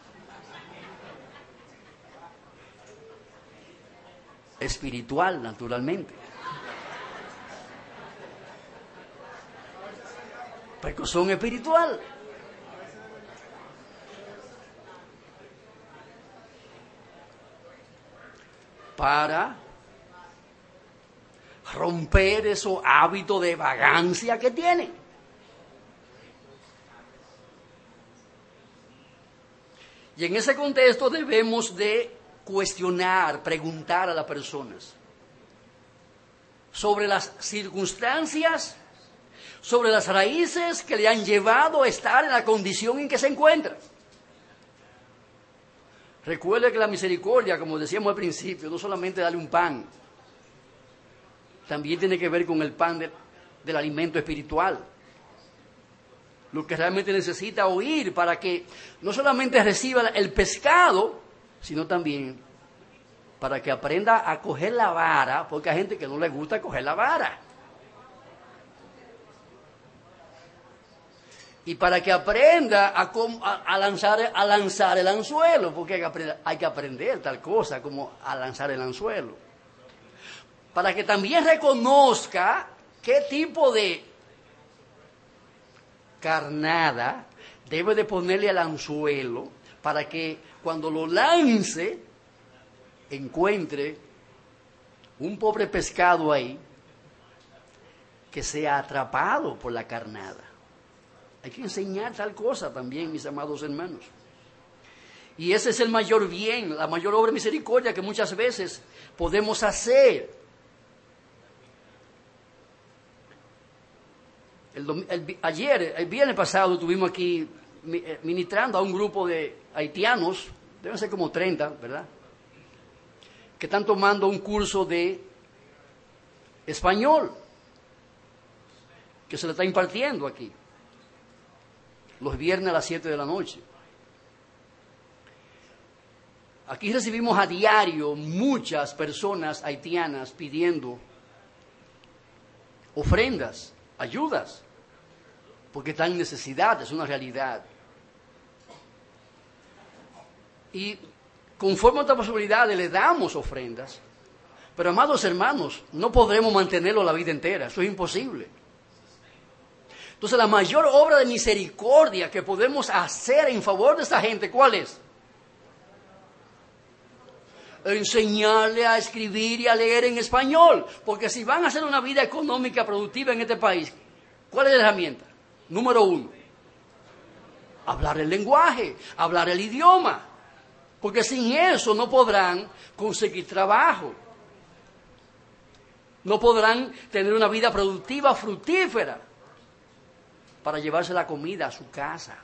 Espiritual, naturalmente. Pecozón espiritual. Para romper esos hábitos de vagancia que tienen. Y en ese contexto debemos de cuestionar, preguntar a las personas sobre las circunstancias, sobre las raíces que le han llevado a estar en la condición en que se encuentra. Recuerde que la misericordia, como decíamos al principio, no solamente darle un pan, también tiene que ver con el pan de, del alimento espiritual. Lo que realmente necesita oír para que no solamente reciba el pescado, sino también para que aprenda a coger la vara, porque hay gente que no le gusta coger la vara. Y para que aprenda a, a, a, lanzar, a lanzar el anzuelo, porque hay que, aprender, hay que aprender tal cosa como a lanzar el anzuelo. Para que también reconozca qué tipo de carnada debe de ponerle al anzuelo, para que cuando lo lance, encuentre un pobre pescado ahí que sea atrapado por la carnada. Hay que enseñar tal cosa también, mis amados hermanos. Y ese es el mayor bien, la mayor obra de misericordia que muchas veces podemos hacer. El, el, ayer, el viernes pasado, estuvimos aquí ministrando a un grupo de haitianos, deben ser como treinta, ¿verdad?, que están tomando un curso de español, que se le está impartiendo aquí, los viernes a las siete de la noche. Aquí recibimos a diario muchas personas haitianas pidiendo ofrendas, ayudas, porque están en necesidad, es una realidad. Y conforme a nuestras posibilidades le damos ofrendas, pero amados hermanos, no podremos mantenerlo la vida entera, eso es imposible. Entonces la mayor obra de misericordia que podemos hacer en favor de esta gente, ¿cuál es? Enseñarle a escribir y a leer en español, porque si van a hacer una vida económica productiva en este país, ¿cuál es la herramienta? Número uno, hablar el lenguaje, hablar el idioma, porque sin eso no podrán conseguir trabajo, no podrán tener una vida productiva, fructífera, para llevarse la comida a su casa.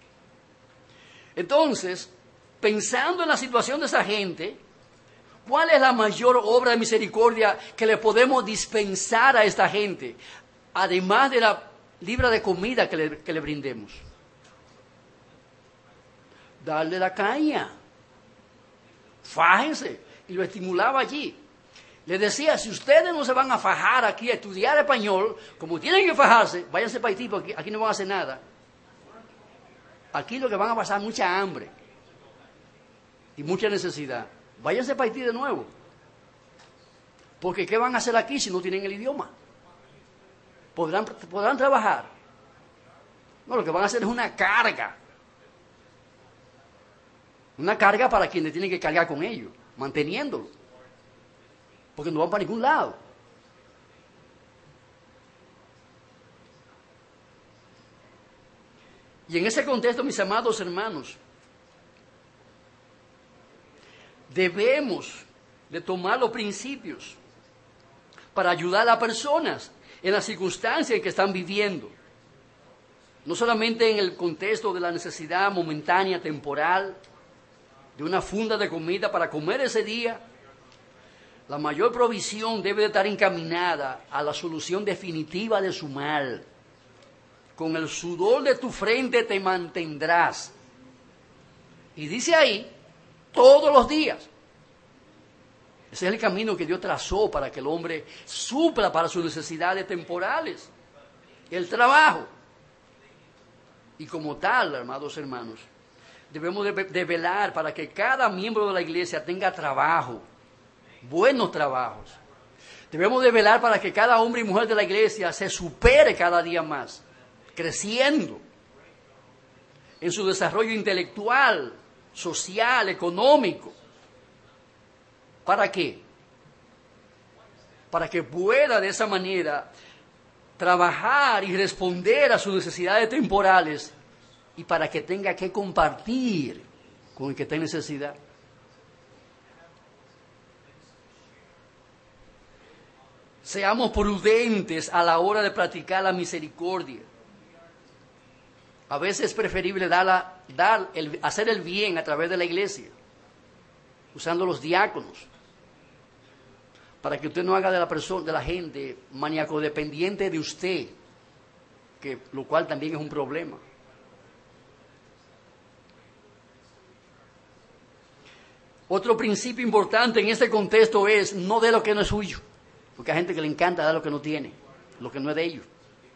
Entonces, pensando en la situación de esa gente, ¿cuál es la mayor obra de misericordia que le podemos dispensar a esta gente? Además de la libra de comida que le, que le brindemos. Darle la caña. Fájense. Y lo estimulaba allí. Le decía, si ustedes no se van a fajar aquí a estudiar español, como tienen que fajarse, váyanse para Haití, porque aquí no van a hacer nada. Aquí lo que van a pasar es mucha hambre y mucha necesidad. Váyanse para Haití de nuevo. Porque ¿qué van a hacer aquí si no tienen el idioma? ¿Podrán, podrán trabajar? No, lo que van a hacer es una carga. Una carga para quienes tienen que cargar con ellos, manteniéndolo. Porque no van para ningún lado. Y en ese contexto, mis amados hermanos, debemos de tomar los principios para ayudar a las personas en las circunstancias en que están viviendo. No solamente en el contexto de la necesidad momentánea, temporal, de una funda de comida para comer ese día. La mayor provisión debe de estar encaminada a la solución definitiva de su mal. Con el sudor de tu frente te mantendrás. Y dice ahí, todos los días. Ese es el camino que Dios trazó para que el hombre supla para sus necesidades temporales. El trabajo. Y como tal, amados hermanos, debemos de, de velar para que cada miembro de la iglesia tenga trabajo. Buenos trabajos. Debemos de velar para que cada hombre y mujer de la iglesia se supere cada día más, creciendo en su desarrollo intelectual, social, económico. ¿Para qué? Para que pueda de esa manera trabajar y responder a sus necesidades temporales y para que tenga que compartir con el que está en necesidad. Seamos prudentes a la hora de practicar la misericordia. A veces es preferible dar la, dar el, hacer el bien a través de la iglesia, usando los diáconos, para que usted no haga de la persona, de la gente, maníaco dependiente de usted, que, lo cual también es un problema. Otro principio importante en este contexto es no dé lo que no es suyo, porque hay gente que le encanta dar lo que no tiene, lo que no es de ellos.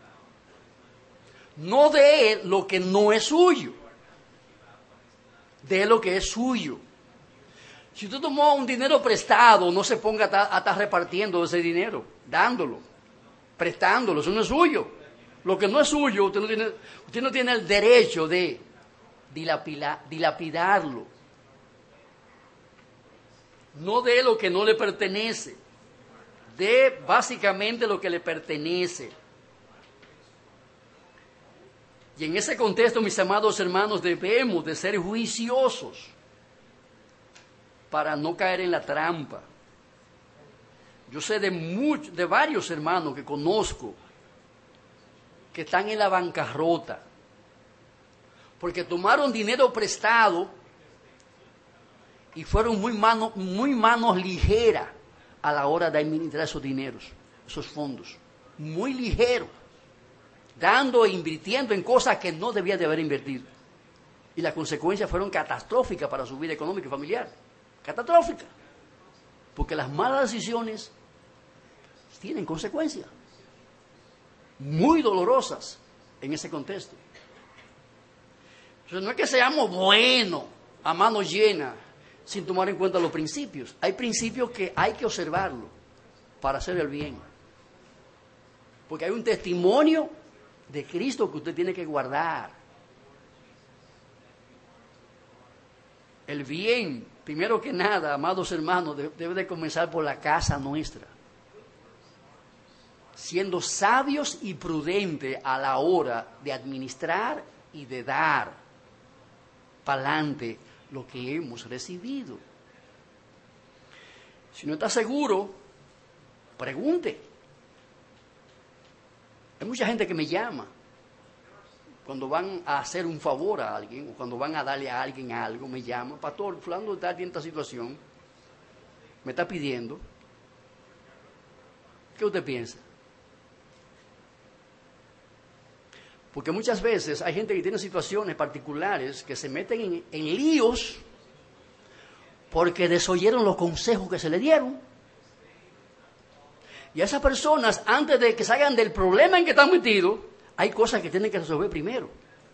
No dé lo que no es suyo, dé lo que es suyo. Si usted tomó un dinero prestado, no se ponga a estar repartiendo ese dinero, dándolo, prestándolo, eso no es suyo. Lo que no es suyo, usted no tiene, usted no tiene el derecho de dilapidar, dilapidarlo. No dé lo que no le pertenece, dé básicamente lo que le pertenece. Y en ese contexto, mis amados hermanos, debemos de ser juiciosos para no caer en la trampa. Yo sé de, muchos, de varios hermanos que conozco que están en la bancarrota porque tomaron dinero prestado y fueron muy, mano, muy manos ligeras a la hora de administrar esos dineros, esos fondos. Muy ligeros. Dando e invirtiendo en cosas que no debía de haber invertido. Y las consecuencias fueron catastróficas para su vida económica y familiar. Catastróficas. Porque las malas decisiones tienen consecuencias muy dolorosas en ese contexto. Entonces no es que seamos buenos a mano llena sin tomar en cuenta los principios. Hay principios que hay que observarlo para hacer el bien. Porque hay un testimonio de Cristo que usted tiene que guardar. El bien, primero que nada, amados hermanos, debe de comenzar por la casa nuestra. Siendo sabios y prudentes a la hora de administrar y de dar para adelante lo que hemos recibido. Si no está seguro, pregunte. Hay mucha gente que me llama cuando van a hacer un favor a alguien, o cuando van a darle a alguien algo, me llama, pastor, fulano está en esta situación, me está pidiendo. ¿Qué usted piensa? Porque muchas veces hay gente que tiene situaciones particulares que se meten en, en líos porque desoyeron los consejos que se le dieron. Y a esas personas, antes de que salgan del problema en que están metidos, hay cosas que tienen que resolver primero.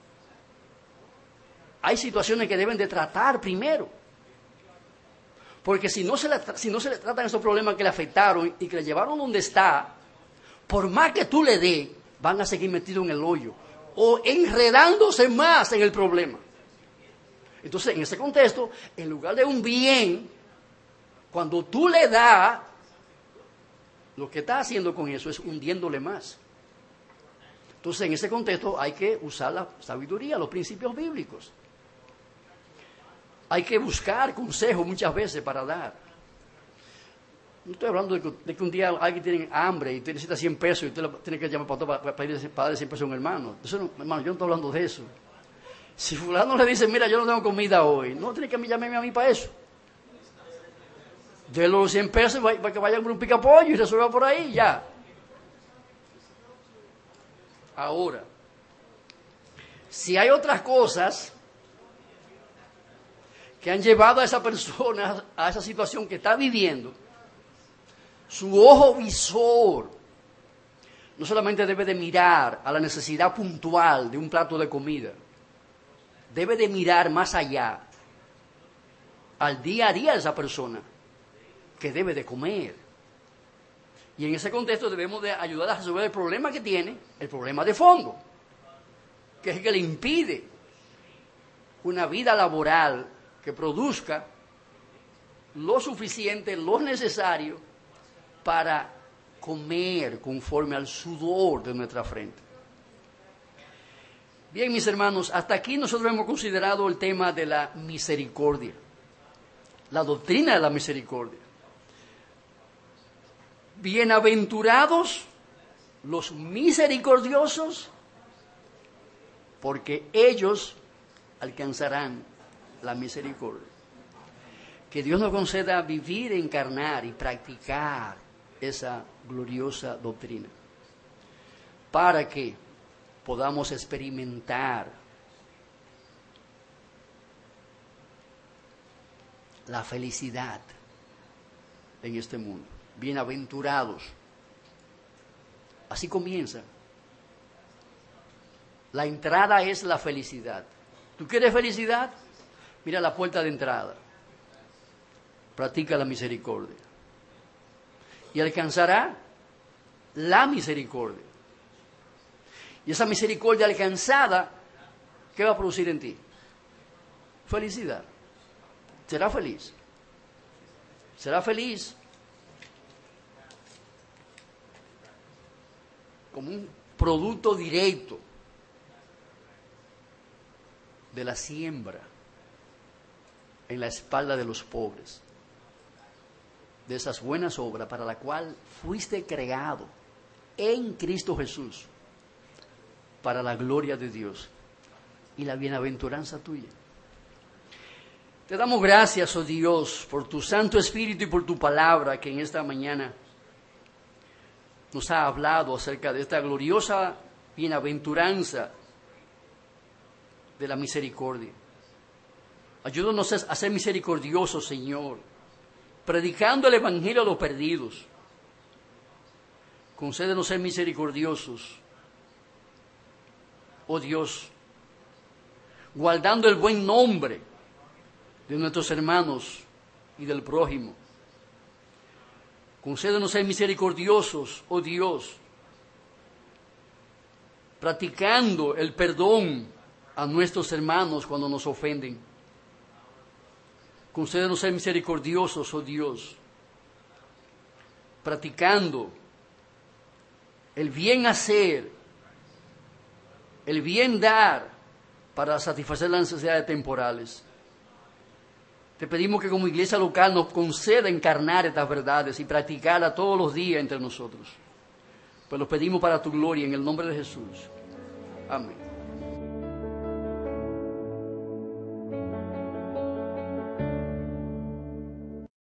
Hay situaciones que deben de tratar primero. Porque si no se le, si no se le tratan esos problemas que le afectaron y que le llevaron donde está, por más que tú le des, van a seguir metidos en el hoyo o enredándose más en el problema. Entonces, en ese contexto, en lugar de un bien, cuando tú le das, lo que está haciendo con eso es hundiéndole más. Entonces, en ese contexto hay que usar la sabiduría, los principios bíblicos. Hay que buscar consejo muchas veces para dar. No estoy hablando de que, de que un día alguien tiene hambre y usted necesita cien pesos y usted tiene que llamar para, para, para pedir para darle cien pesos a un hermano. Entonces, no, hermano, yo no estoy hablando de eso. Si fulano le dice, mira, yo no tengo comida hoy, no tiene que llamarme a mí para eso. De los cien pesos para que vayan por un picapollo y resuelva por ahí, ya. Ahora, si hay otras cosas que han llevado a esa persona a esa situación que está viviendo, su ojo visor no solamente debe de mirar a la necesidad puntual de un plato de comida, debe de mirar más allá, al día a día de esa persona que debe de comer. Y en ese contexto debemos de ayudar a resolver el problema que tiene, el problema de fondo, que es el que le impide una vida laboral que produzca lo suficiente, lo necesario para comer conforme al sudor de nuestra frente. Bien, mis hermanos, hasta aquí nosotros hemos considerado el tema de la misericordia, la doctrina de la misericordia. Bienaventurados los misericordiosos, porque ellos alcanzarán la misericordia. Que Dios nos conceda vivir, encarnar y practicar esa gloriosa doctrina, para que podamos experimentar la felicidad en este mundo. Bienaventurados. Así comienza. La entrada es la felicidad. ¿Tú quieres felicidad? Mira la puerta de entrada. Practica la misericordia. Y alcanzará la misericordia. Y esa misericordia alcanzada, ¿qué va a producir en ti? Felicidad. Será feliz. Será feliz como un producto directo de la siembra en la espalda de los pobres, de esas buenas obras para la cual fuiste creado en Cristo Jesús, para la gloria de Dios y la bienaventuranza tuya. Te damos gracias, oh Dios, por tu Santo Espíritu y por tu palabra que en esta mañana nos ha hablado acerca de esta gloriosa bienaventuranza de la misericordia. Ayúdanos a ser misericordiosos, Señor, predicando el Evangelio a los perdidos. Concédenos ser misericordiosos, oh Dios, guardando el buen nombre de nuestros hermanos y del prójimo. Concédenos ser misericordiosos, oh Dios, practicando el perdón a nuestros hermanos cuando nos ofenden. Concédenos ser misericordiosos, oh Dios, practicando el bien hacer, el bien dar para satisfacer las necesidades temporales. Te pedimos que como iglesia local nos conceda encarnar estas verdades y practicarlas todos los días entre nosotros. Pues los pedimos para tu gloria en el nombre de Jesús. Amén.